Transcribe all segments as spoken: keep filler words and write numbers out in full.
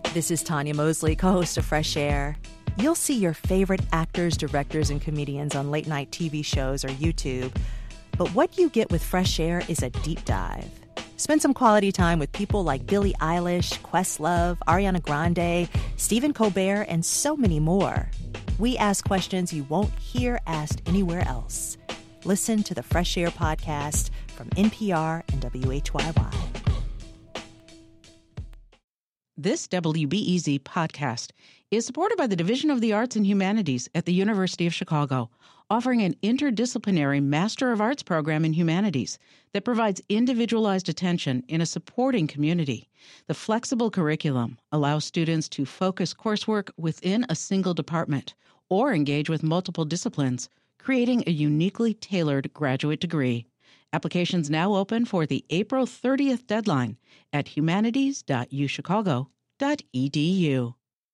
This is Tanya Mosley, co-host of Fresh Air. You'll see your favorite actors, directors, and comedians on late-night T V shows or YouTube. But what you get with Fresh Air is a deep dive. Spend some quality time with people like Billie Eilish, Questlove, Ariana Grande, Stephen Colbert, and so many more. We ask questions you won't hear asked anywhere else. Listen to the Fresh Air podcast from N P R and W H Y Y. This W B E Z podcast is supported by the Division of the Arts and Humanities at the University of Chicago, offering an interdisciplinary Master of Arts program in humanities that provides individualized attention in a supporting community. The flexible curriculum allows students to focus coursework within a single department or engage with multiple disciplines, creating a uniquely tailored graduate degree. Applications now open for the April thirtieth deadline at humanities dot u chicago dot e d u.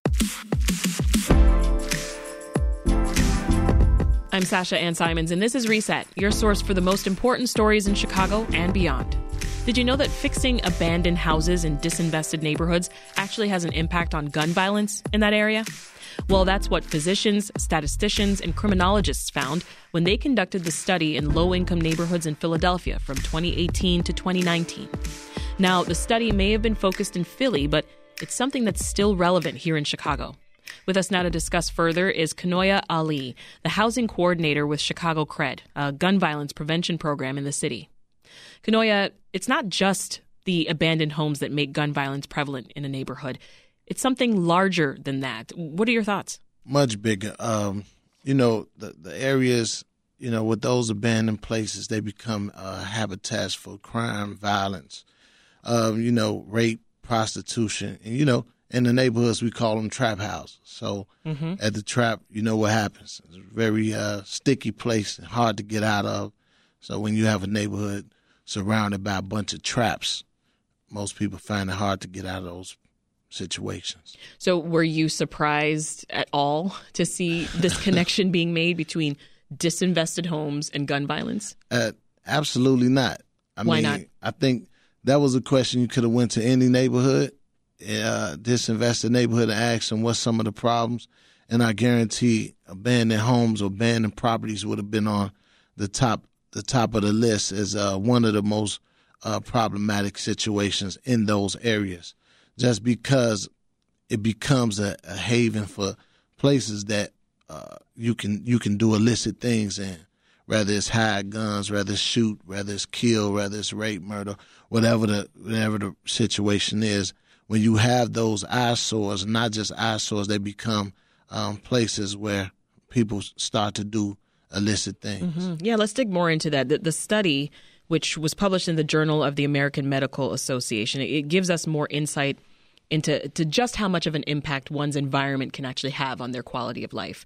I'm Sasha Ann Simons, and this is Reset, your source for the most important stories in Chicago and beyond. Did you know that fixing abandoned houses in disinvested neighborhoods actually has an impact on gun violence in that area? Well, that's what physicians, statisticians, and criminologists found when they conducted the study in low-income neighborhoods in Philadelphia from twenty eighteen to twenty nineteen. Now, the study may have been focused in Philly, but it's something that's still relevant here in Chicago. With us now to discuss further is Kanoya Ali, the housing coordinator with Chicago CRED, a gun violence prevention program in the city. Kanoya, it's not just the abandoned homes that make gun violence prevalent in a neighborhood. It's something larger than that. What are your thoughts? Much bigger. Um, you know, the, the areas, you know, with those abandoned places, they become uh, habitats for crime, violence, um, you know, rape, prostitution. And, you know, in the neighborhoods, we call them trap houses. So mm-hmm. at the trap, you know what happens. It's a very uh, sticky place, hard to get out of. So when you have a neighborhood surrounded by a bunch of traps, most people find it hard to get out of those situations. So were you surprised at all to see this connection being made between disinvested homes and gun violence? Uh, absolutely not. I Why mean, not? I think that was a question you could have went to any neighborhood, uh, disinvested neighborhood, and asked them what's some of the problems. And I guarantee abandoned homes or abandoned properties would have been on the top the top of the list as uh, one of the most uh, problematic situations in those areas. Just because it becomes a, a haven for places that uh, you can you can do illicit things in, whether it's hide guns, whether it's shoot, whether it's kill, whether it's rape, murder, whatever the whatever the situation is. When you have those eyesores, not just eyesores, they become um, places where people start to do illicit things. Mm-hmm. Yeah, let's dig more into that. The, the study, which was published in the Journal of the American Medical Association, it gives us more insight into to just how much of an impact one's environment can actually have on their quality of life.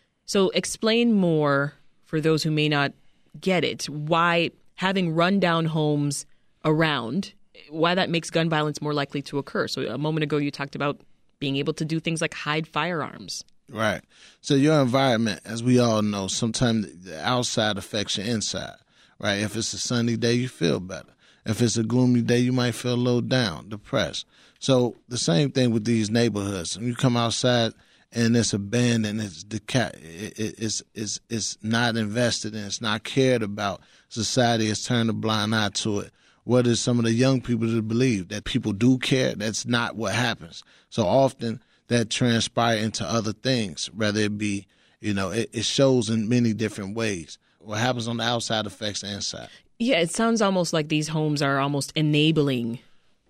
So explain more for those who may not get it, why having rundown homes around, why that makes gun violence more likely to occur. So a moment ago you talked about being able to do things like hide firearms. Right. So your environment, as we all know, sometimes the outside affects your inside, right? If it's a sunny day, you feel better. If it's a gloomy day, you might feel a little down, depressed. So the same thing with these neighborhoods. When you come outside and it's abandoned, it's deca- it, it, it's, it's, it's not invested in, it's not cared about. Society has turned a blind eye to it. What is some of the young people to believe? That people do care? That's not what happens. So often that transpires into other things, whether it be, you know, it, it shows in many different ways. What happens on the outside affects the inside. Yeah, it sounds almost like these homes are almost enabling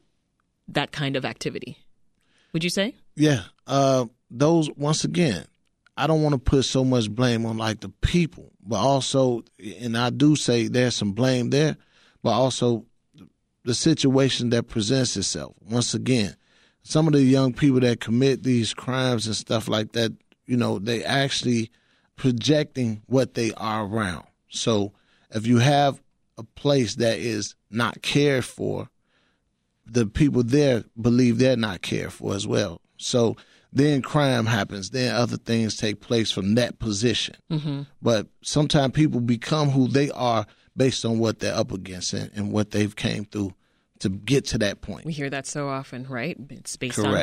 that kind of activity. Would you say? Yeah. Uh, those, once again, I don't want to put so much blame on like the people, but also, and I do say there's some blame there, but also the situation that presents itself. Once again, some of the young people that commit these crimes and stuff like that, you know, they actually projecting what they are around. So if you have a place that is not cared for, the people there believe they're not cared for as well. So then crime happens. Then other things take place from that position. Mm-hmm. But sometimes people become who they are based on what they're up against and, and what they've came through to get to that point. We hear that so often, right? It's based Correct. on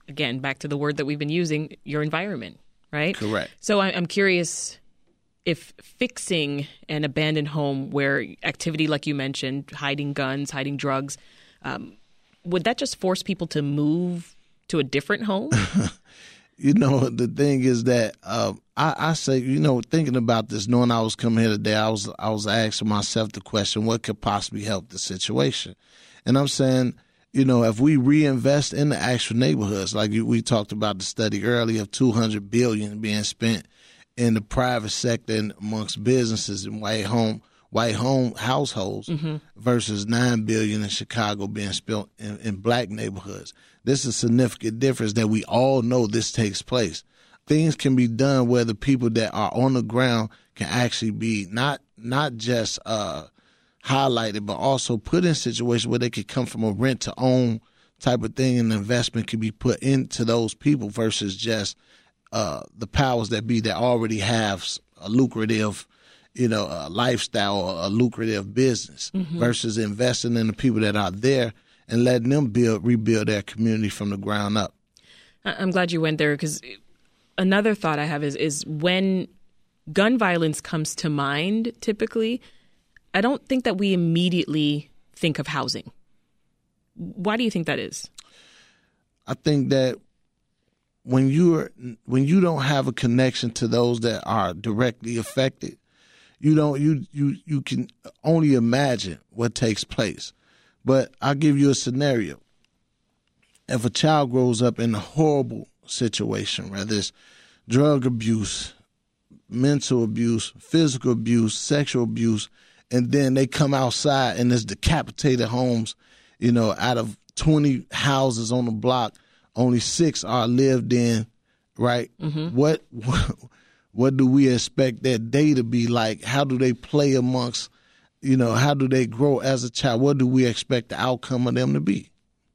again, back to the word that we've been using, your environment, right? Correct. So I'm curious if fixing an abandoned home where activity, like you mentioned, hiding guns, hiding drugs, um, would that just force people to move to a different home? You know, the thing is that uh, I, I say, you know, thinking about this, knowing I was coming here today, I was I was asking myself the question, what could possibly help the situation? And I'm saying, you know, if we reinvest in the actual neighborhoods, like we talked about the study earlier of two hundred billion dollars being spent in the private sector and amongst businesses and white home white home households mm-hmm. versus nine billion dollars in Chicago being spent in, in black neighborhoods. This is a significant difference that we all know this takes place. Things can be done where the people that are on the ground can actually be not not just uh, highlighted, but also put in situations where they could come from a rent to own type of thing, and the investment could be put into those people versus just uh, the powers that be that already have a lucrative, you know, a lifestyle or a lucrative business mm-hmm. versus investing in the people that are there and letting them build, rebuild their community from the ground up. I'm glad you went there, because another thought I have is, is when gun violence comes to mind, typically, I don't think that we immediately think of housing. Why do you think that is? I think that when you're when you don't have a connection to those that are directly affected, you don't you you you can only imagine what takes place. But I'll give you a scenario. If a child grows up in a horrible situation, whether it's drug abuse, mental abuse, physical abuse, sexual abuse, and then they come outside and there's decapitated homes, you know, out of twenty houses on the block, only six are lived in, right? Mm-hmm. What, what what do we expect that day to be like? How do they play amongst, you know, how do they grow as a child? What do we expect the outcome of them to be?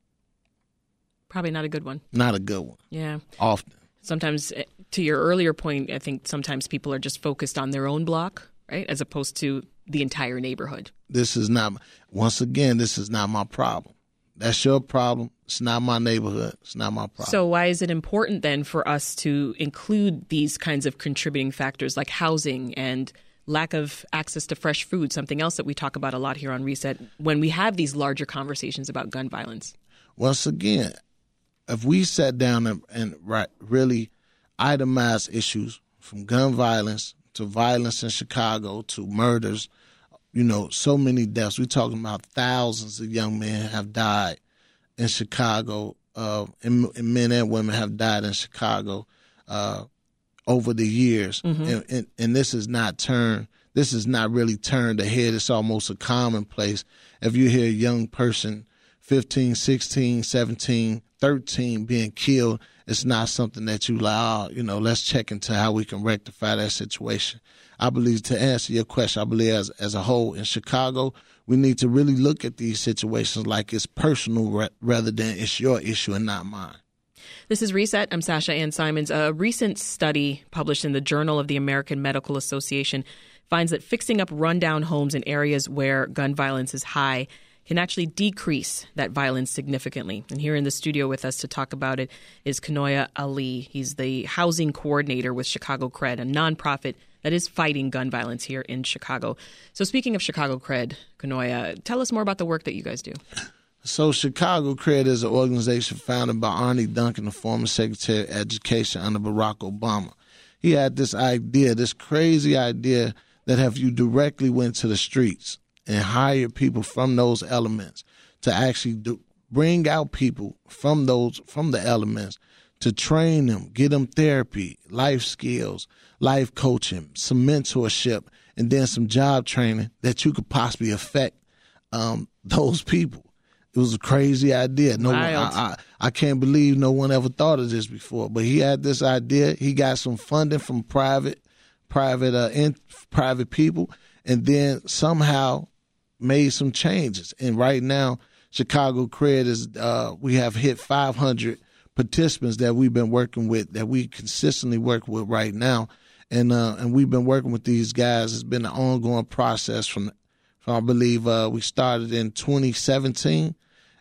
Probably not a good one. Not a good one. Yeah. Often. Sometimes, to your earlier point, I think sometimes people are just focused on their own block, right, as opposed to the entire neighborhood. This is not, once again, this is not my problem. That's your problem. It's not my neighborhood. It's not my problem. So why is it important then for us to include these kinds of contributing factors like housing and lack of access to fresh food, something else that we talk about a lot here on Reset, when we have these larger conversations about gun violence? Once again, if we sat down and, and right, really itemize issues from gun violence to violence in Chicago to murders, you know, so many deaths. We're talking about thousands of young men have died in Chicago, uh, and, and men and women have died in Chicago uh, over the years. Mm-hmm. And, and, and this is not turned, this is not really turned ahead. It's almost a commonplace. If you hear a young person, fifteen, sixteen, seventeen, thirteen being killed, it's not something that you like, oh, you know, let's check into how we can rectify that situation. I believe, to answer your question, I believe as as a whole in Chicago, we need to really look at these situations like it's personal re- rather than it's your issue and not mine. This is Reset. I'm Sasha Ann Simons. A recent study published in the Journal of the American Medical Association finds that fixing up rundown homes in areas where gun violence is high can actually decrease that violence significantly. And here in the studio with us to talk about it is Kanoya Ali. He's the housing coordinator with Chicago Cred, a nonprofit that is fighting gun violence here in Chicago. So speaking of Chicago Cred, Kanoya, tell us more about the work that you guys do. So Chicago Cred is an organization founded by Arne Duncan, the former Secretary of Education under Barack Obama. He had this idea, this crazy idea that if you directly went to the streets and hired people from those elements to actually do, bring out people from those from the elements to train them, get them therapy, life skills, life coaching, some mentorship, and then some job training that you could possibly affect um, those people. It was a crazy idea. No one, I, I, I can't believe no one ever thought of this before. But he had this idea. He got some funding from private, private, uh, in, private people, and then somehow made some changes. And right now, Chicago Cred is uh, we have hit five hundred participants that we've been working with, that we consistently work with right now. And uh, and we've been working with these guys. It's been an ongoing process from, from I believe uh, we started in twenty seventeen,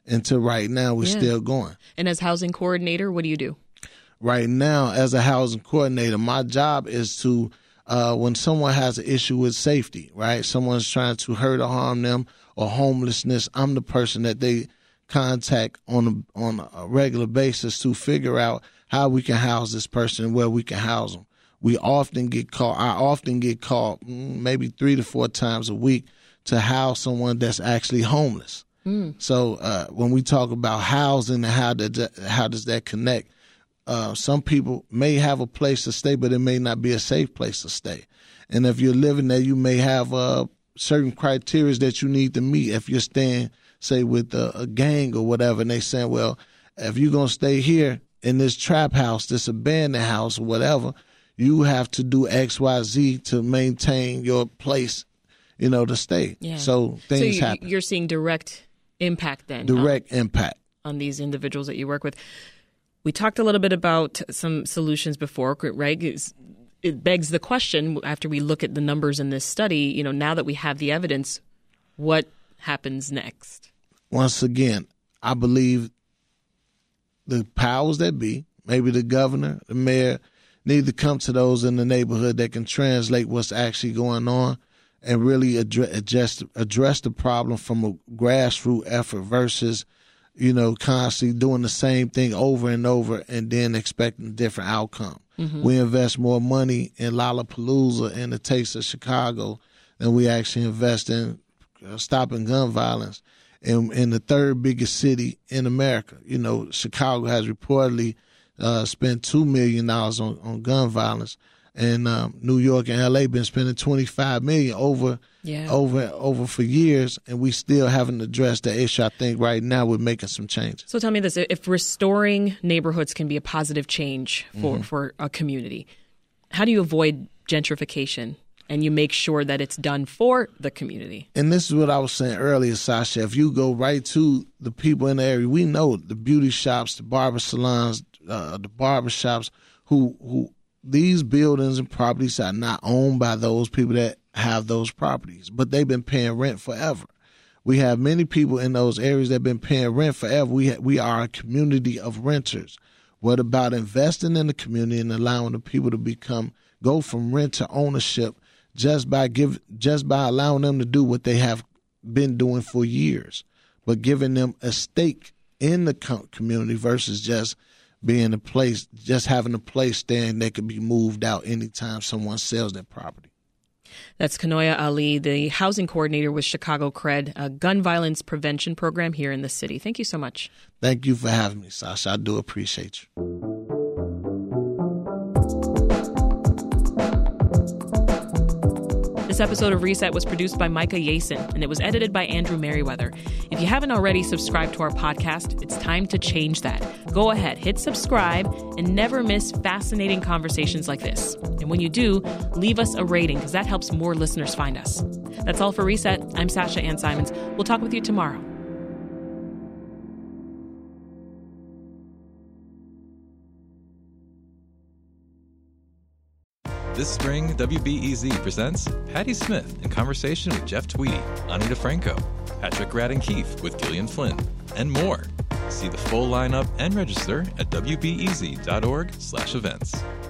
until right now we're Yeah. still going. And as housing coordinator, what do you do? Right now, as a housing coordinator, my job is to, uh, when someone has an issue with safety, right? Someone's trying to hurt or harm them or homelessness, I'm the person that they contact on a, on a regular basis to figure out how we can house this person and where we can house them. We often get called, I often get called maybe three to four times a week to house someone that's actually homeless. Mm. So uh, when we talk about housing and how, that, how does that connect, uh, some people may have a place to stay, but it may not be a safe place to stay. And if you're living there, you may have uh, certain criteria that you need to meet. If you're staying, say, with a, a gang or whatever, and they saying, well, if you're going to stay here in this trap house, this abandoned house or whatever, you have to do X, Y, Z to maintain your place, you know, to stay. Yeah. So things so you, happen. You're seeing direct impact then. Direct on, impact. on these individuals that you work with. We talked a little bit about some solutions before, right? It's, it begs the question, after we look at the numbers in this study, you know, now that we have the evidence, what happens next? Once again, I believe the powers that be, maybe the governor, the mayor, need to come to those in the neighborhood that can translate what's actually going on and really address, address, address the problem from a grassroots effort versus, you know, constantly doing the same thing over and over and then expecting a different outcome. Mm-hmm. We invest more money in Lollapalooza and the Taste of Chicago than we actually invest in uh, stopping gun violence in, in the third biggest city in America. You know, Chicago has reportedly uh, spent two million dollars on, on gun violence. And um, New York and L A been spending twenty-five million dollars over, yeah. over, over for years, and we still haven't addressed the issue. I think right now we're making some changes. So tell me this: if restoring neighborhoods can be a positive change for, Mm-hmm. for a community, how do you avoid gentrification and you make sure that it's done for the community? And this is what I was saying earlier, Sasha. If you go right to the people in the area, we know the beauty shops, the barber salons, uh, the barber shops who who. These buildings and properties are not owned by those people that have those properties, but they've been paying rent forever. We have many people in those areas that have been paying rent forever. We ha- we are a community of renters. What about investing in the community and allowing the people to become go from rent to ownership just by give just by allowing them to do what they have been doing for years, but giving them a stake in the co- community versus just being a place, just having a place there and they could be moved out anytime someone sells their property. That's Kanoya Ali, the housing coordinator with Chicago Cred, a gun violence prevention program here in the city. Thank you so much. Thank you for having me, Sasha. I do appreciate you. This episode of Reset was produced by Micah Yason, and it was edited by Andrew Merriweather. If you haven't already subscribed to our podcast, it's time to change that. Go ahead, hit subscribe, and never miss fascinating conversations like this. And when you do, leave us a rating, because that helps more listeners find us. That's all for Reset. I'm Sasha Ann Simons. We'll talk with you tomorrow. This spring, W B E Z presents Patti Smith in conversation with Jeff Tweedy, Ani DeFranco, Patrick Radden Keefe with Gillian Flynn, and more. See the full lineup and register at W B E Z dot org slash events.